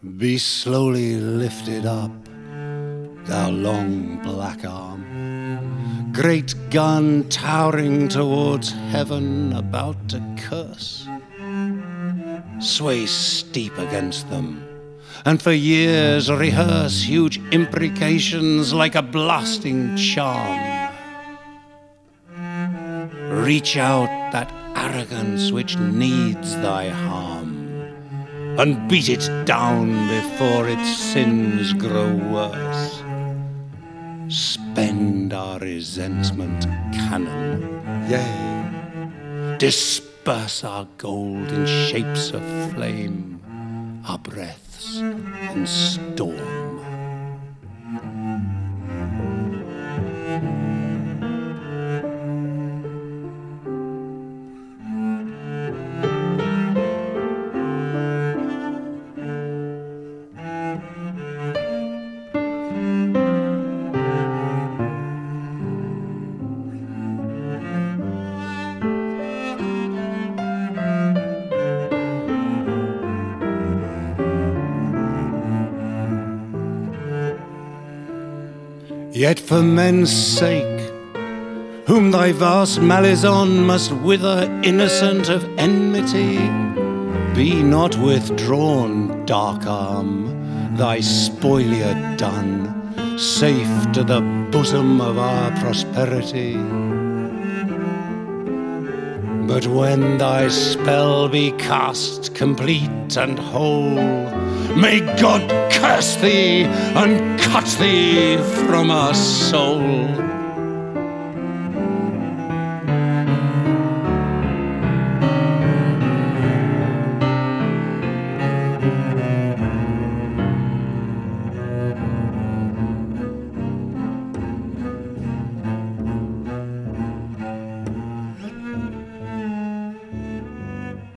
Be slowly lifted up, thou long black arm, great gun towering towards heaven, about to curse. Sway steep against them, and for years rehearse huge imprecations like a blasting charm. Reach out that arrogance which needs thy harm, and beat it down before its sins grow worse. Spend our resentment cannon, yea, disperse our gold in shapes of flame, our breaths in storm. Yet for men's sake, whom thy vast malison must wither innocent of enmity, be not withdrawn, dark arm, thy spoilier done, safe to the bosom of our prosperity. But when thy spell be cast complete and whole, may God curse thee and cut thee from our soul.